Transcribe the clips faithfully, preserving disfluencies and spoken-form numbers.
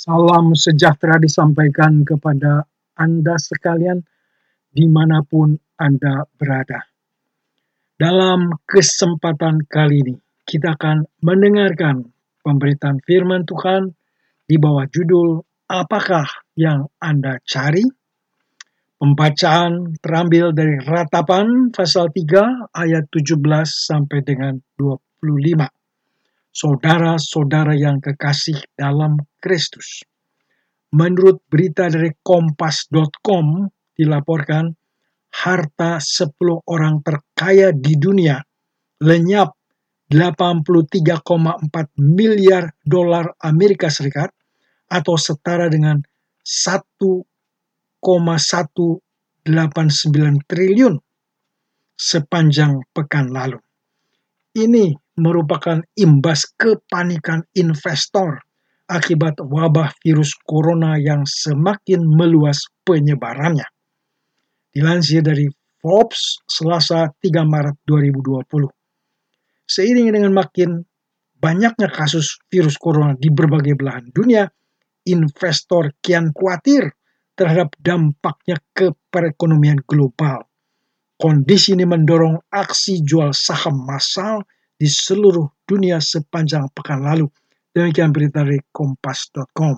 Salam sejahtera disampaikan kepada Anda sekalian dimanapun Anda berada. Dalam kesempatan kali ini, kita akan mendengarkan pemberitaan firman Tuhan di bawah judul Apakah yang Anda cari? Pembacaan terambil dari Ratapan pasal tiga ayat tujuh belas sampai dengan dua puluh lima. Saudara-saudara yang kekasih dalam Kristus. Menurut berita dari kompas dot com dilaporkan harta sepuluh orang terkaya di dunia lenyap delapan puluh tiga koma empat miliar dolar Amerika Serikat atau setara dengan satu koma seratus delapan puluh sembilan triliun sepanjang pekan lalu. Ini merupakan imbas kepanikan investor akibat wabah virus corona yang semakin meluas penyebarannya. Dilansir dari Forbes Selasa tiga Maret dua ribu dua puluh. Seiring dengan makin banyaknya kasus virus corona di berbagai belahan dunia, investor kian khawatir terhadap dampaknya ke perekonomian global. Kondisi ini mendorong aksi jual saham massal di seluruh dunia sepanjang pekan lalu. Demikian berita dari kompas dot com.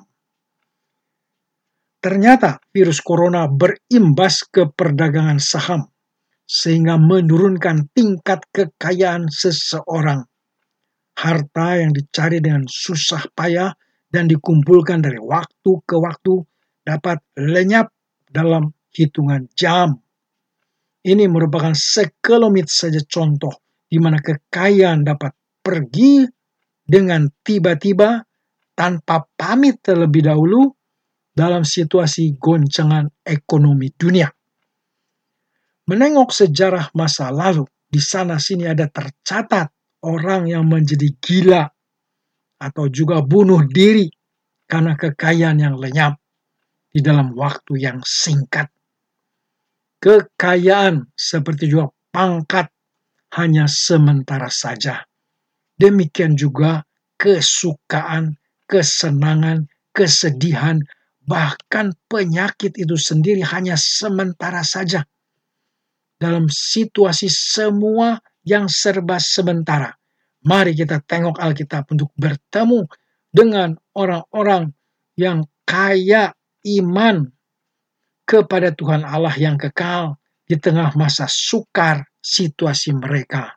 Ternyata virus corona berimbas ke perdagangan saham, sehingga menurunkan tingkat kekayaan seseorang. Harta yang dicari dengan susah payah dan dikumpulkan dari waktu ke waktu dapat lenyap dalam hitungan jam. Ini merupakan sekelumit saja contoh di mana kekayaan dapat pergi dengan tiba-tiba tanpa pamit terlebih dahulu dalam situasi goncangan ekonomi dunia. Menengok sejarah masa lalu, di sana sini ada tercatat orang yang menjadi gila atau juga bunuh diri karena kekayaan yang lenyap di dalam waktu yang singkat. Kekayaan seperti juga pangkat hanya sementara saja. Demikian juga kesukaan, kesenangan, kesedihan, bahkan penyakit itu sendiri hanya sementara saja. Dalam situasi semua yang serba sementara, mari kita tengok Alkitab untuk bertemu dengan orang-orang yang kaya iman kepada Tuhan Allah yang kekal di tengah masa sukar situasi mereka.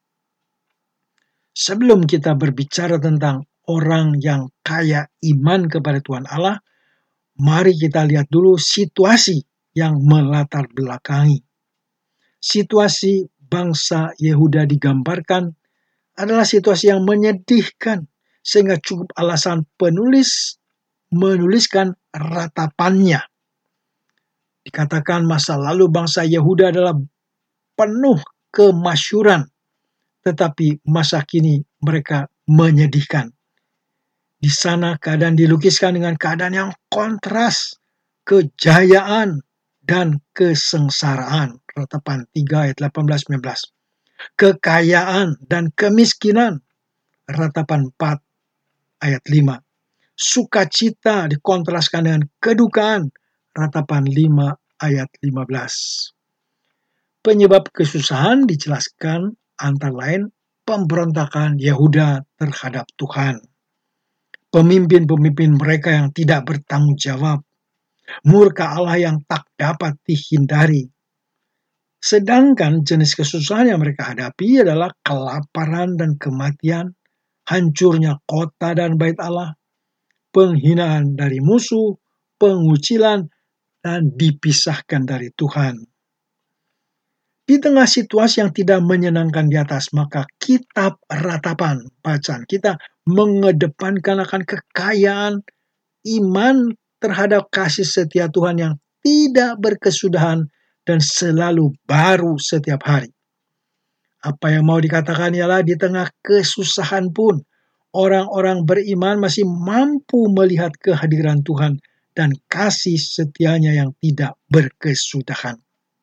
Sebelum kita berbicara tentang orang yang kaya iman kepada Tuhan Allah, mari kita lihat dulu situasi yang melatar belakangi. Situasi bangsa Yehuda digambarkan adalah situasi yang menyedihkan, sehingga cukup alasan penulis menuliskan ratapannya. Dikatakan masa lalu bangsa Yehuda adalah penuh kemasyuran, tetapi masa kini mereka menyedihkan. Di sana keadaan dilukiskan dengan keadaan yang kontras, kejayaan dan kesengsaraan. Ratapan tiga ayat delapan belas sampai sembilan belas. Kekayaan dan kemiskinan. Ratapan empat ayat lima. Sukacita dikontraskan dengan kedukaan. Ratapan lima ayat lima belas. Penyebab kesusahan dijelaskan antara lain pemberontakan Yehuda terhadap Tuhan. Pemimpin-pemimpin mereka yang tidak bertanggung jawab. Murka Allah yang tak dapat dihindari. Sedangkan jenis kesusahan yang mereka hadapi adalah kelaparan dan kematian, hancurnya kota dan bait Allah, penghinaan dari musuh, pengucilan, dan dipisahkan dari Tuhan. Di tengah situasi yang tidak menyenangkan di atas, maka kitab Ratapan, bacaan kita mengedepankan akan kekayaan iman terhadap kasih setia Tuhan yang tidak berkesudahan dan selalu baru setiap hari. Apa yang mau dikatakan ialah di tengah kesusahan pun, orang-orang beriman masih mampu melihat kehadiran Tuhan dan kasih setianya yang tidak berkesudahan.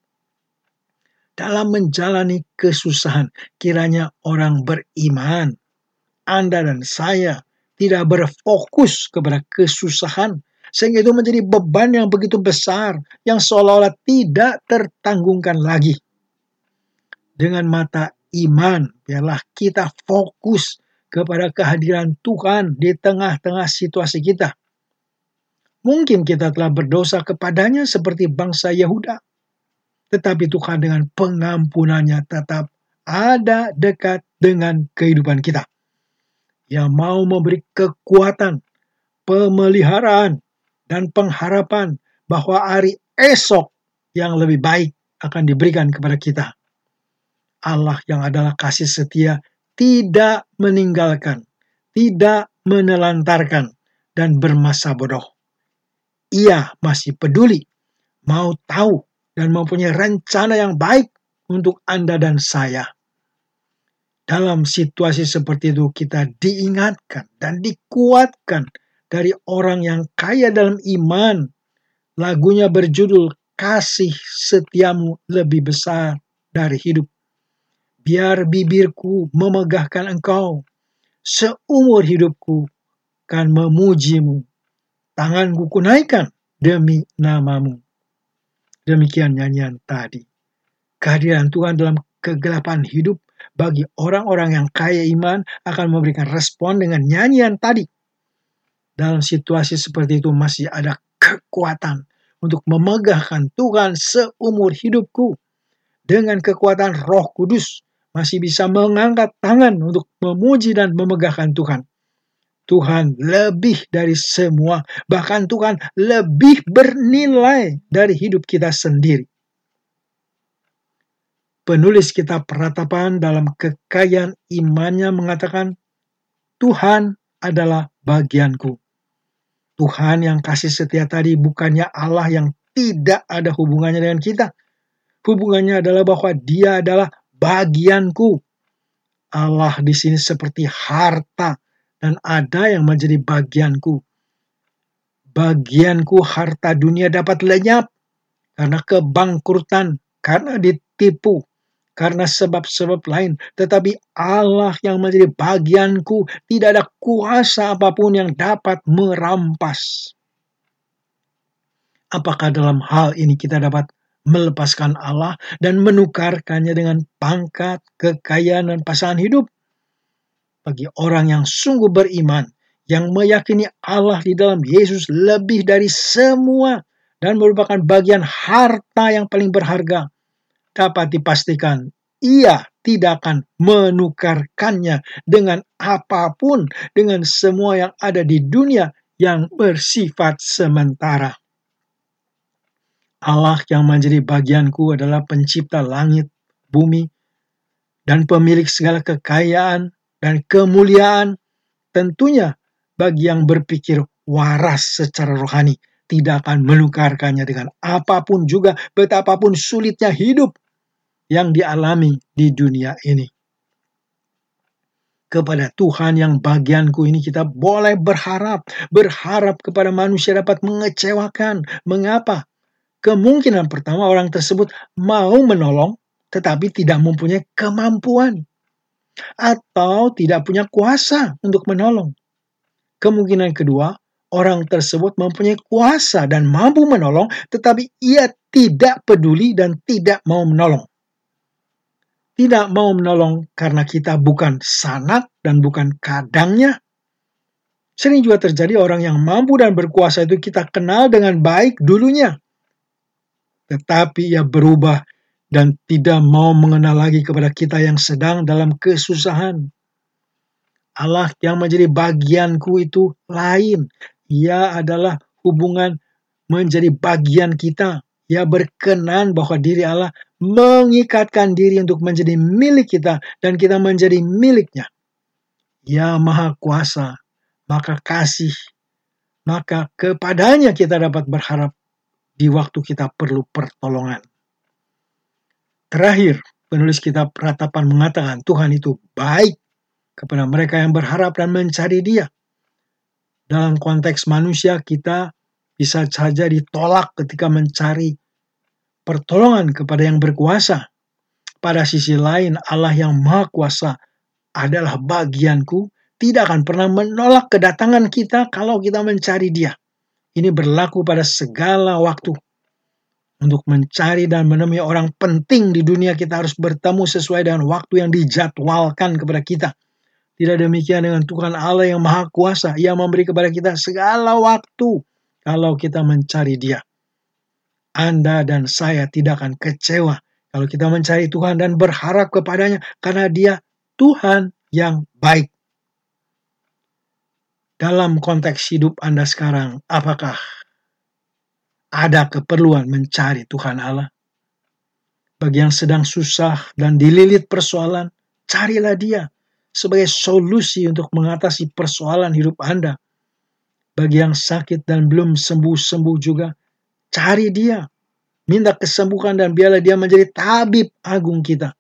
Dalam menjalani kesusahan, kiranya orang beriman, Anda dan saya, tidak berfokus kepada kesusahan, sehingga itu menjadi beban yang begitu besar, yang seolah-olah tidak tertanggungkan lagi. Dengan mata iman, biarlah kita fokus kepada kehadiran Tuhan di tengah-tengah situasi kita. Mungkin kita telah berdosa kepadanya seperti bangsa Yehuda, tetapi Tuhan dengan pengampunannya tetap ada dekat dengan kehidupan kita, yang mau memberi kekuatan, pemeliharaan, dan pengharapan bahwa hari esok yang lebih baik akan diberikan kepada kita. Allah yang adalah kasih setia tidak meninggalkan, tidak menelantarkan, dan bermasa bodoh. Ia masih peduli, mau tahu, dan mempunyai rencana yang baik untuk Anda dan saya. Dalam situasi seperti itu kita diingatkan dan dikuatkan dari orang yang kaya dalam iman. Lagunya berjudul Kasih Setiamu Lebih Besar dari Hidup. Biar bibirku memegahkan Engkau, seumur hidupku kan memujimu. Tanganku kunaikan demi namamu. Demikian nyanyian tadi. Kehadiran Tuhan dalam kegelapan hidup bagi orang-orang yang kaya iman akan memberikan respon dengan nyanyian tadi. Dalam situasi seperti itu masih ada kekuatan untuk memegahkan Tuhan seumur hidupku. Dengan kekuatan Roh Kudus masih bisa mengangkat tangan untuk memuji dan memegahkan Tuhan. Tuhan lebih dari semua, bahkan Tuhan lebih bernilai dari hidup kita sendiri. Penulis kitab Ratapan dalam kekayaan imannya mengatakan, Tuhan adalah bagianku. Tuhan yang kasih setia tadi bukannya Allah yang tidak ada hubungannya dengan kita. Hubungannya adalah bahwa Dia adalah bagianku. Allah di sini seperti harta dan ada yang menjadi bagianku. Bagianku harta dunia dapat lenyap karena kebangkrutan, karena ditipu, karena sebab-sebab lain. Tetapi Allah yang menjadi bagianku, tidak ada kuasa apapun yang dapat merampas. Apakah dalam hal ini kita dapat melepaskan Allah dan menukarkannya dengan pangkat, kekayaan, dan pasangan hidup? Bagi orang yang sungguh beriman, yang meyakini Allah di dalam Yesus lebih dari semua dan merupakan bagian harta yang paling berharga, dapat dipastikan ia tidak akan menukarkannya dengan apapun, dengan semua yang ada di dunia yang bersifat sementara. Allah yang menjadi bagianku adalah pencipta langit, bumi, dan pemilik segala kekayaan dan kemuliaan. Tentunya bagi yang berpikir waras secara rohani, tidak akan menukarkannya dengan apapun juga, betapapun sulitnya hidup yang dialami di dunia ini. Kepada Tuhan yang bagianku ini kita boleh berharap. Berharap kepada manusia dapat mengecewakan. Mengapa? Kemungkinan pertama orang tersebut mau menolong tetapi tidak mempunyai kemampuan. Atau tidak punya kuasa untuk menolong. Kemungkinan kedua, orang tersebut mempunyai kuasa dan mampu menolong tetapi ia tidak peduli dan tidak mau menolong. Tidak mau menolong karena kita bukan sanak dan bukan kadangnya. Sering juga terjadi orang yang mampu dan berkuasa itu kita kenal dengan baik dulunya. Tetapi ia berubah dan tidak mau mengenal lagi kepada kita yang sedang dalam kesusahan. Allah yang menjadi bagianku itu lain. Ia adalah hubungan menjadi bagian kita. Ia berkenan bahwa diri Allah mengikatkan diri untuk menjadi milik kita dan kita menjadi miliknya. Ia maha kuasa, maka kasih, maka kepadanya kita dapat berharap di waktu kita perlu pertolongan. Terakhir, penulis kitab Ratapan mengatakan Tuhan itu baik kepada mereka yang berharap dan mencari Dia. Dalam konteks manusia, kita bisa saja ditolak ketika mencari pertolongan kepada yang berkuasa. Pada sisi lain, Allah yang Maha Kuasa adalah bagianku tidak akan pernah menolak kedatangan kita kalau kita mencari Dia. Ini berlaku pada segala waktu. Untuk mencari dan menemui orang penting di dunia, kita harus bertemu sesuai dengan waktu yang dijadwalkan kepada kita. Tidak demikian dengan Tuhan Allah yang Maha Kuasa. Ia memberi kepada kita segala waktu kalau kita mencari Dia. Anda dan saya tidak akan kecewa kalau kita mencari Tuhan dan berharap kepadanya, karena Dia Tuhan yang baik. Dalam konteks hidup Anda sekarang, apakah ada keperluan mencari Tuhan Allah? Bagi yang sedang susah dan dililit persoalan, carilah Dia sebagai solusi untuk mengatasi persoalan hidup Anda. Bagi yang sakit dan belum sembuh-sembuh juga, cari Dia. Minta kesembuhan dan biarlah Dia menjadi tabib agung kita.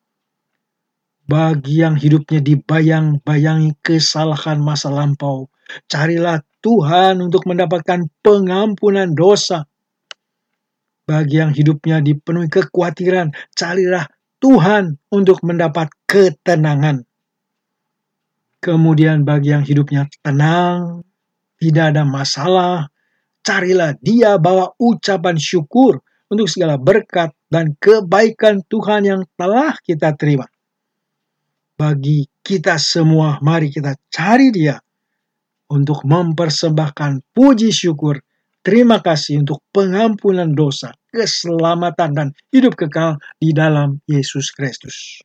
Bagi yang hidupnya dibayang-bayangi kesalahan masa lampau, carilah Tuhan untuk mendapatkan pengampunan dosa. Bagi yang hidupnya dipenuhi kekhawatiran, carilah Tuhan untuk mendapat ketenangan. Kemudian bagi yang hidupnya tenang, tidak ada masalah, carilah Dia, bawa ucapan syukur untuk segala berkat dan kebaikan Tuhan yang telah kita terima. Bagi kita semua, mari kita cari Dia untuk mempersembahkan puji syukur, terima kasih untuk pengampunan dosa, keselamatan, dan hidup kekal di dalam Yesus Kristus.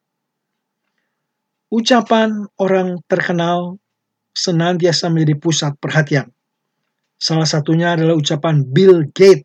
Ucapan orang terkenal senantiasa menjadi pusat perhatian. Salah satunya adalah ucapan Bill Gates,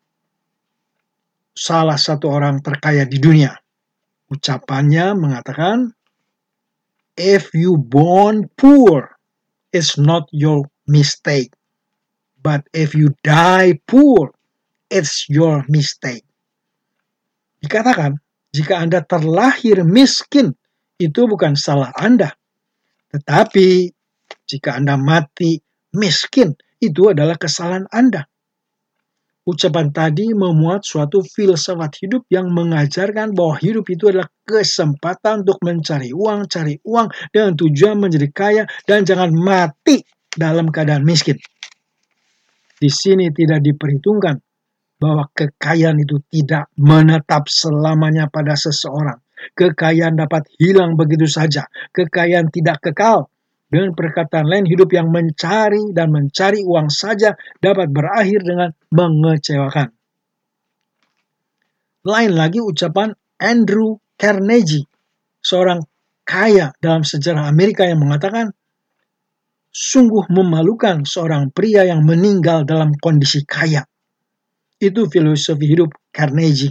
salah satu orang terkaya di dunia. Ucapannya mengatakan, "If you born poor, it's not your mistake. But if you die poor, it's your mistake." Dikatakan, jika Anda terlahir miskin, itu bukan salah Anda. Tetapi, jika Anda mati miskin, itu adalah kesalahan Anda. Ucapan tadi memuat suatu filsafat hidup yang mengajarkan bahwa hidup itu adalah kesempatan untuk mencari uang, cari uang dengan tujuan menjadi kaya, dan jangan mati dalam keadaan miskin. Di sini tidak diperhitungkan bahwa kekayaan itu tidak menetap selamanya pada seseorang. Kekayaan dapat hilang begitu saja. Kekayaan tidak kekal. Dengan perkataan lain, hidup yang mencari dan mencari uang saja dapat berakhir dengan mengecewakan. Lain lagi ucapan Andrew Carnegie, seorang kaya dalam sejarah Amerika, yang mengatakan, "Sungguh memalukan seorang pria yang meninggal dalam kondisi kaya." Itu filosofi hidup Carnegie.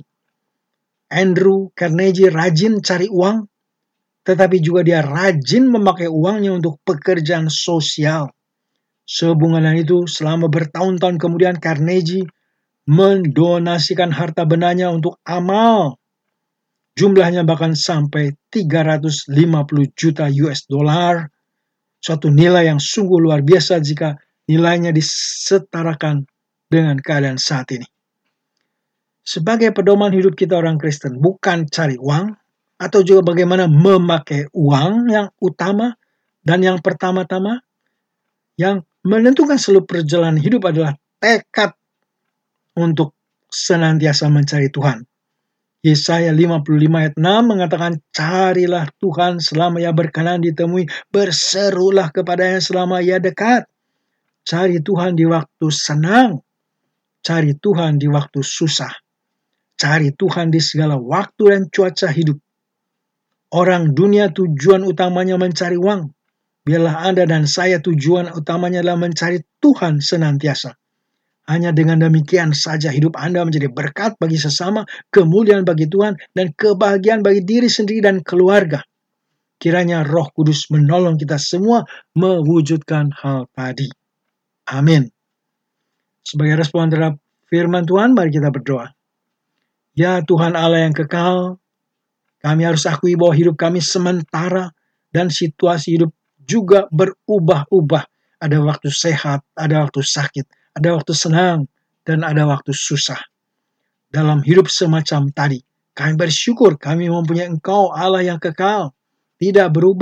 Andrew Carnegie rajin cari uang, tetapi juga dia rajin memakai uangnya untuk pekerjaan sosial. Sehubungan dengan itu, selama bertahun-tahun kemudian Carnegie mendonasikan harta bendanya untuk amal. Jumlahnya bahkan sampai tiga ratus lima puluh juta U S dollar, suatu nilai yang sungguh luar biasa jika nilainya disetarakan dengan keadaan saat ini. Sebagai pedoman hidup kita orang Kristen, bukan cari uang atau juga bagaimana memakai uang yang utama dan yang pertama-tama. Yang menentukan seluruh perjalanan hidup adalah tekad untuk senantiasa mencari Tuhan. Yesaya lima puluh lima ayat enam mengatakan, "Carilah Tuhan selama Ia berkenan ditemui, berserulah kepadanya selama Ia dekat." Cari Tuhan di waktu senang, cari Tuhan di waktu susah. Cari Tuhan di segala waktu dan cuaca hidup. Orang dunia tujuan utamanya mencari uang. Biarlah Anda dan saya tujuan utamanya adalah mencari Tuhan senantiasa. Hanya dengan demikian saja hidup Anda menjadi berkat bagi sesama, kemuliaan bagi Tuhan, dan kebahagiaan bagi diri sendiri dan keluarga. Kiranya Roh Kudus menolong kita semua mewujudkan hal tadi. Amin. Sebagai respon terhadap firman Tuhan, mari kita berdoa. Ya Tuhan Allah yang kekal, kami harus akui bahwa hidup kami sementara dan situasi hidup juga berubah-ubah. Ada waktu sehat, ada waktu sakit, ada waktu senang, dan ada waktu susah. Dalam hidup semacam tadi, kami bersyukur kami mempunyai Engkau Allah yang kekal, tidak berubah.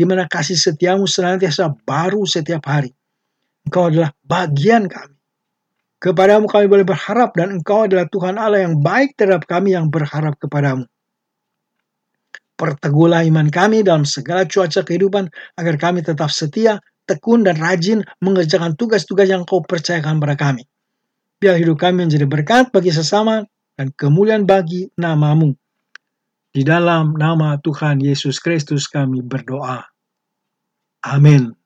di mana kasih setiamu senantiasa baru setiap hari. Engkau adalah bagian kami. Kepadamu kami boleh berharap, dan Engkau adalah Tuhan Allah yang baik terhadap kami yang berharap kepadamu. Perteguhlah iman kami dalam segala cuaca kehidupan, agar kami tetap setia, tekun, dan rajin mengerjakan tugas-tugas yang Kau percayakan pada kami. Biar hidup kami menjadi berkat bagi sesama dan kemuliaan bagi nama-Mu. Di dalam nama Tuhan Yesus Kristus kami berdoa. Amin.